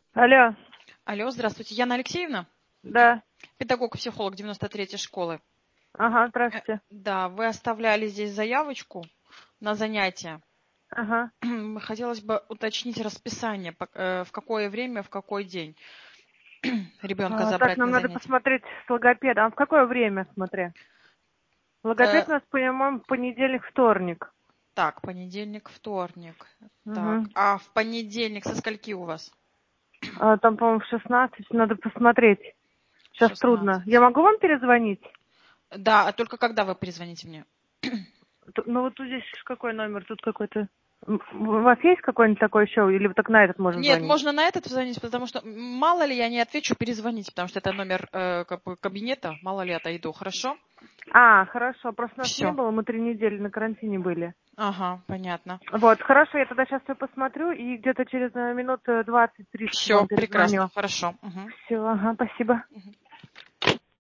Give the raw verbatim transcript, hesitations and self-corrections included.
Алло, Алло, здравствуйте. Яна Алексеевна? да. Педагог-психолог девяносто третьей школы. Ага, Э, здравствуйте. Да, вы оставляли здесь заявочку на занятия. Ага. Хотелось бы уточнить расписание, пок- э, в какое время, в какой день ребенка А, так, забрать нам на надо занятия. посмотреть с логопедом. А в какое время, смотри? Э, Логопед у нас, по-моему, понедельник, вторник. Так, понедельник, вторник. Так, Угу. а в понедельник со скольки у вас? А, там, по-моему, в шестнадцать. Надо посмотреть. В Сейчас трудно. Я шестнадцать. могу вам перезвонить? Да, а только когда вы перезвоните мне? Т- Ну, вот тут здесь какой номер? Тут какой-то... М, У вас есть какой-нибудь такой еще? Или вы так на этот можно Нет, звонить? можно на этот позвонить, потому что м, мало ли я не отвечу, перезвоните, потому что это номер э, как бы кабинета, мало ли отойду, хорошо? А, хорошо. Просто нас не Все. было. Мы три недели на карантине были. Ага, понятно. Вот, хорошо, я тогда сейчас все посмотрю и где-то через э, минут двадцать-тридцать Все, вам прекрасно, перезвоню. хорошо. Мгм. Все, ага, спасибо. Мгм.